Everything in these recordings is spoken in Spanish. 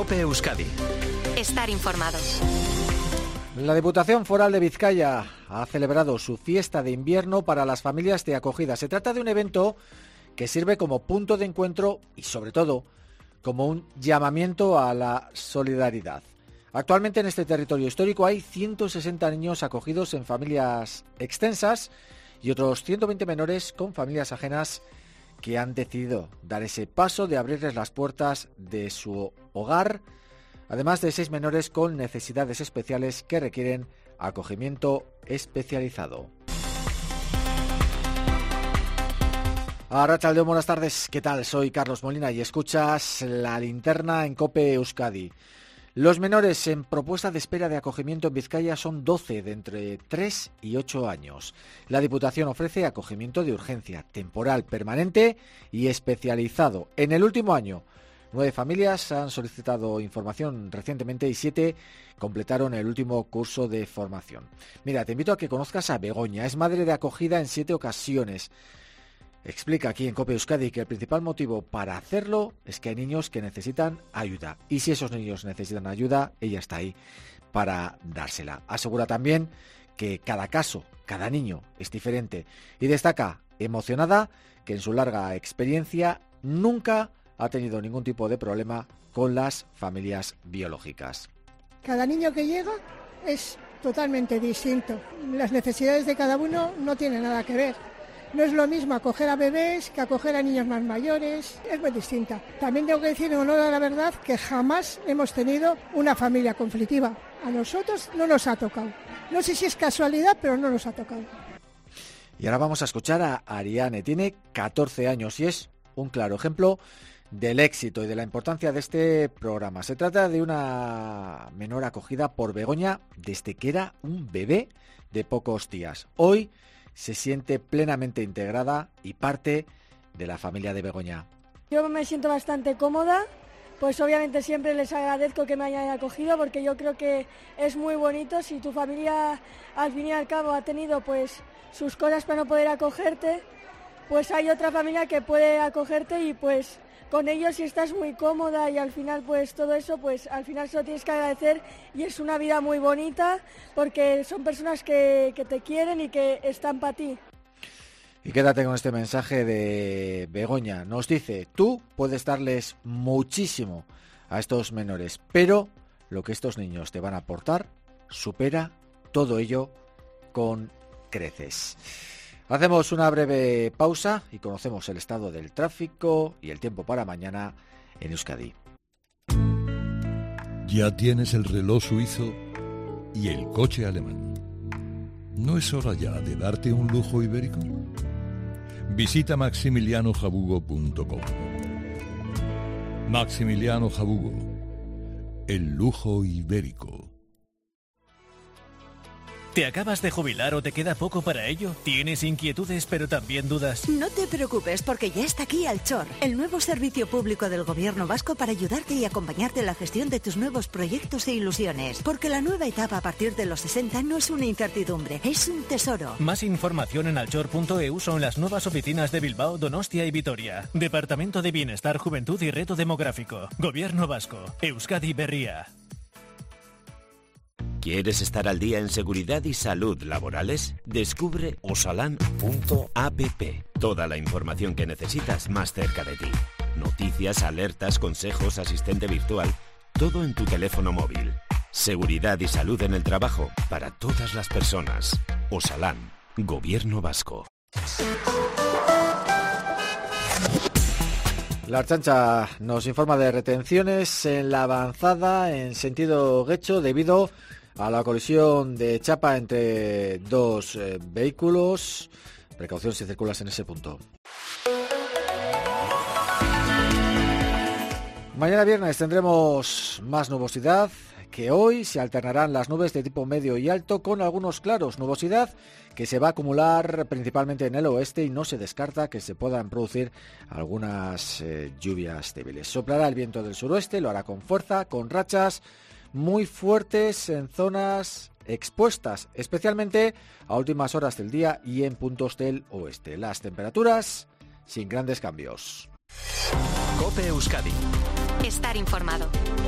COPE Euskadi. Estar informado. La Diputación Foral de Vizcaya ha celebrado su fiesta de invierno para las familias de acogida. Se trata de un evento que sirve como punto de encuentro y, sobre todo, como un llamamiento a la solidaridad. Actualmente en este territorio histórico hay 160 niños acogidos en familias extensas y otros 120 menores con familias ajenas que han decidido dar ese paso de abrirles las puertas de su hogar, además de 6 menores con necesidades especiales que requieren acogimiento especializado. Arratsaldeon, buenas tardes, ¿qué tal? Soy Carlos Molina y escuchas La Linterna en COPE Euskadi. Los menores en propuesta de espera de acogimiento en Vizcaya son 12 de entre 3 y 8 años. La Diputación ofrece acogimiento de urgencia, temporal, permanente y especializado. En el último año, 9 familias han solicitado información recientemente y 7 completaron el último curso de formación. Mira, te invito a que conozcas a Begoña. Es madre de acogida en 7 ocasiones. Explica aquí en COPE Euskadi que el principal motivo para hacerlo es que hay niños que necesitan ayuda. Y si esos niños necesitan ayuda, ella está ahí para dársela. Asegura también que cada caso, cada niño es diferente. Y destaca, emocionada, que en su larga experiencia nunca ha tenido ningún tipo de problema con las familias biológicas. Cada niño que llega es totalmente distinto. Las necesidades de cada uno no tienen nada que ver. No es lo mismo acoger a bebés que acoger a niños más mayores, es muy distinta. También tengo que decir, en honor a la verdad, que jamás hemos tenido una familia conflictiva. A nosotros no nos ha tocado. No sé si es casualidad, pero no nos ha tocado. Y ahora vamos a escuchar a Ariane. Tiene 14 años y es un claro ejemplo del éxito y de la importancia de este programa. Se trata de una menor acogida por Begoña desde que era un bebé de pocos días. Hoy se siente plenamente integrada y parte de la familia de Begoña. Yo me siento bastante cómoda, pues obviamente siempre les agradezco que me hayan acogido porque yo creo que es muy bonito. Si tu familia al fin y al cabo ha tenido pues sus cosas para no poder acogerte, pues hay otra familia que puede acogerte y pues con ellos si estás muy cómoda y al final pues todo eso pues al final se lo tienes que agradecer y es una vida muy bonita porque son personas que te quieren y que están para ti. Y quédate con este mensaje de Begoña. Nos dice, tú puedes darles muchísimo a estos menores, pero lo que estos niños te van a aportar supera todo ello con creces. Hacemos una breve pausa y conocemos el estado del tráfico y el tiempo para mañana en Euskadi. Ya tienes el reloj suizo y el coche alemán. ¿No es hora ya de darte un lujo ibérico? Visita maximilianojabugo.com. Maximiliano Jabugo, el lujo ibérico. ¿Te acabas de jubilar o te queda poco para ello? ¿Tienes inquietudes pero también dudas? No te preocupes porque ya está aquí Alchor, el nuevo servicio público del Gobierno vasco para ayudarte y acompañarte en la gestión de tus nuevos proyectos e ilusiones. Porque la nueva etapa a partir de los 60 no es una incertidumbre, es un tesoro. Más información en alchor.eu son las nuevas oficinas de Bilbao, Donostia y Vitoria. Departamento de Bienestar, Juventud y Reto Demográfico. Gobierno vasco. Euskadi Berria. ¿Quieres estar al día en seguridad y salud laborales? Descubre osalan.app. Toda la información que necesitas más cerca de ti. Noticias, alertas, consejos, asistente virtual. Todo en tu teléfono móvil. Seguridad y salud en el trabajo para todas las personas. Osalan, Gobierno Vasco. La Ertzaintza nos informa de retenciones en la avanzada en sentido Guecho debido a la colisión de chapa entre dos vehículos. Precaución si circulas en ese punto. Mañana viernes tendremos más nubosidad que hoy. Se alternarán las nubes de tipo medio y alto con algunos claros. Nubosidad que se va a acumular principalmente en el oeste y no se descarta que se puedan producir algunas lluvias débiles. Soplará el viento del suroeste, lo hará con fuerza, con rachas muy fuertes en zonas expuestas, especialmente a últimas horas del día y en puntos del oeste. Las temperaturas sin grandes cambios. COPE Euskadi. Estar informado.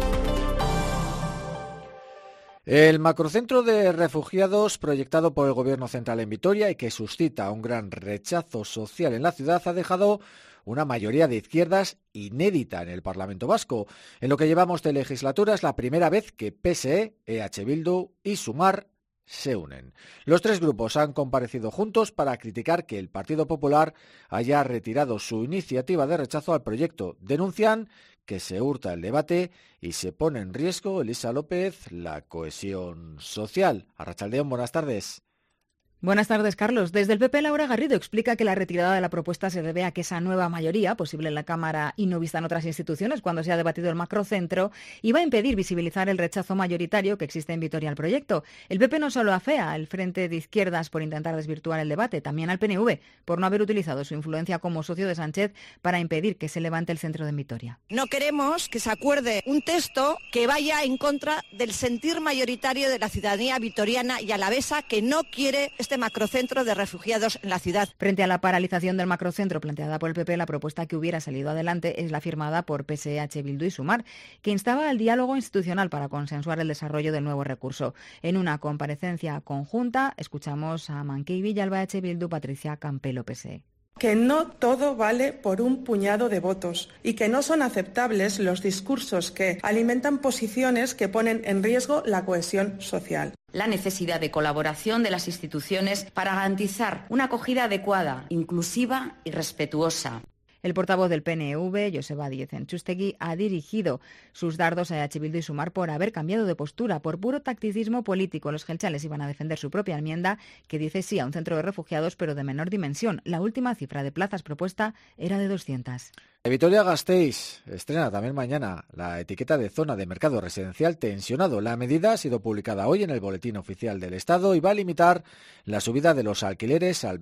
El macrocentro de refugiados proyectado por el Gobierno central en Vitoria y que suscita un gran rechazo social en la ciudad ha dejado una mayoría de izquierdas inédita en el Parlamento vasco. En lo que llevamos de legislatura es la primera vez que PSE, EH Bildu y Sumar se unen. Los tres grupos han comparecido juntos para criticar que el Partido Popular haya retirado su iniciativa de rechazo al proyecto. Denuncian que se hurta el debate y se pone en riesgo, Elisa López, la cohesión social. Arratsaldeon, buenas tardes. Buenas tardes, Carlos. Desde el PP, Laura Garrido explica que la retirada de la propuesta se debe a que esa nueva mayoría, posible en la Cámara y no vista en otras instituciones cuando se ha debatido el macrocentro, iba a impedir visibilizar el rechazo mayoritario que existe en Vitoria al proyecto. El PP no solo afea al Frente de Izquierdas por intentar desvirtuar el debate, también al PNV por no haber utilizado su influencia como socio de Sánchez para impedir que se levante el centro de Vitoria. No queremos que se acuerde un texto que vaya en contra del sentir mayoritario de la ciudadanía vitoriana y alavesa que no quiere este macrocentro de refugiados en la ciudad. Frente a la paralización del macrocentro planteada por el PP, la propuesta que hubiera salido adelante es la firmada por PSE, EH Bildu y Sumar, que instaba al diálogo institucional para consensuar el desarrollo del nuevo recurso. En una comparecencia conjunta, escuchamos a Manquei Villalba, EH Bildu, Patricia Campelo, PSE. Que no todo vale por un puñado de votos y que no son aceptables los discursos que alimentan posiciones que ponen en riesgo la cohesión social. La necesidad de colaboración de las instituciones para garantizar una acogida adecuada, inclusiva y respetuosa. El portavoz del PNV, Joseba Díez Enchustegui, ha dirigido sus dardos a EH Bildu y Sumar por haber cambiado de postura, por puro tacticismo político. Los gelchales iban a defender su propia enmienda, que dice sí a un centro de refugiados, pero de menor dimensión. La última cifra de plazas propuesta era de 200. Vitoria-Gasteiz estrena también mañana la etiqueta de zona de mercado residencial tensionado. La medida ha sido publicada hoy en el Boletín Oficial del Estado y va a limitar la subida de los alquileres al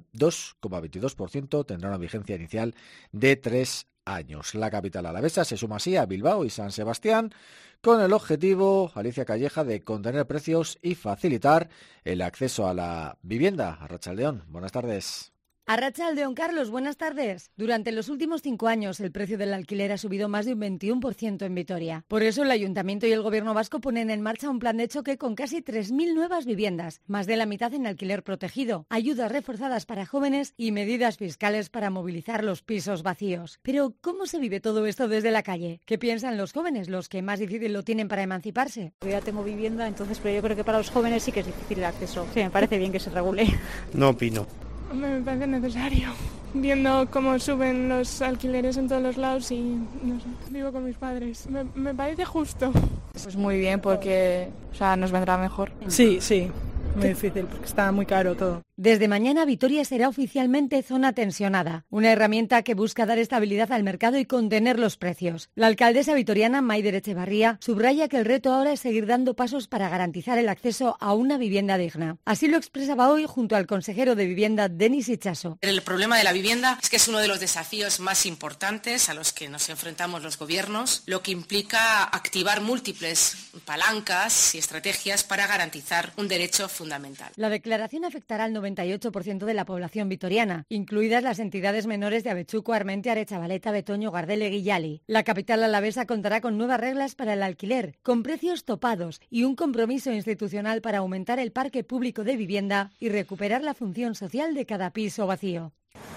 2,22%. Tendrá una vigencia inicial de 3 años. La capital alavesa se suma así a Bilbao y San Sebastián con el objetivo, Alicia Calleja, de contener precios y facilitar el acceso a la vivienda. Arratsaldeon, buenas tardes. Arratsaldeon, Carlos, buenas tardes. Durante los últimos 5 años el precio del alquiler ha subido más de un 21% en Vitoria. Por eso el Ayuntamiento y el Gobierno vasco ponen en marcha un plan de choque con casi 3.000 nuevas viviendas, más de la mitad en alquiler protegido, ayudas reforzadas para jóvenes y medidas fiscales para movilizar los pisos vacíos. Pero, ¿cómo se vive todo esto desde la calle? ¿Qué piensan los jóvenes, los que más difícil lo tienen para emanciparse? Yo ya tengo vivienda, entonces, pero yo creo que para los jóvenes sí que es difícil el acceso. Sí, me parece bien que se regule. No opino. Me parece necesario, viendo cómo suben los alquileres en todos los lados y no sé, vivo con mis padres. Me parece justo. Pues muy bien porque nos vendrá mejor. Sí, muy difícil porque está muy caro todo. Desde mañana Vitoria será oficialmente zona tensionada, una herramienta que busca dar estabilidad al mercado y contener los precios. La alcaldesa vitoriana Maider Etxebarria subraya que el reto ahora es seguir dando pasos para garantizar el acceso a una vivienda digna. Así lo expresaba hoy junto al consejero de Vivienda, Denis Itxaso. El problema de la vivienda es que es uno de los desafíos más importantes a los que nos enfrentamos los gobiernos, lo que implica activar múltiples palancas y estrategias para garantizar un derecho fundamental. La declaración afectará al 98% de la población vitoriana, incluidas las entidades menores de Abechuco, Armentia, Arechavaleta, Betoño, Gardele y Yali. La capital alavesa contará con nuevas reglas para el alquiler, con precios topados y un compromiso institucional para aumentar el parque público de vivienda y recuperar la función social de cada piso vacío.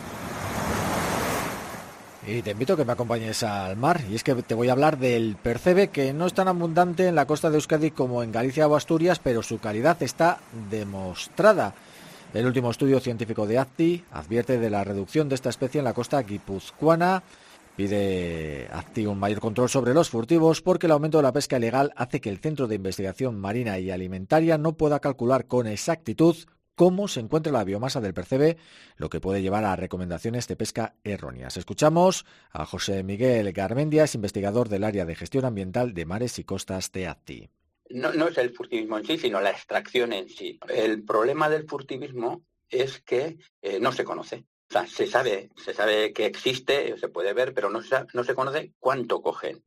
Y te invito a que me acompañes al mar, y es que te voy a hablar del percebe, que no es tan abundante en la costa de Euskadi como en Galicia o Asturias, pero su calidad está demostrada. El último estudio científico de ACTI advierte de la reducción de esta especie en la costa guipuzcoana. Pide ACTI un mayor control sobre los furtivos porque el aumento de la pesca ilegal hace que el Centro de Investigación Marina y Alimentaria no pueda calcular con exactitud cómo se encuentra la biomasa del percebe, lo que puede llevar a recomendaciones de pesca erróneas. Escuchamos a José Miguel Garmendias, investigador del área de gestión ambiental de mares y costas de ACTI. No es el furtivismo en sí, sino la extracción en sí. El problema del furtivismo es que no se conoce. O sea, se sabe que existe, se puede ver, pero no se conoce cuánto cogen.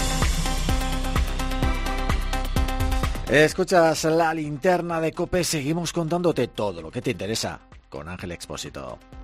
Escuchas la linterna de COPE, seguimos contándote todo lo que te interesa con Ángel Expósito.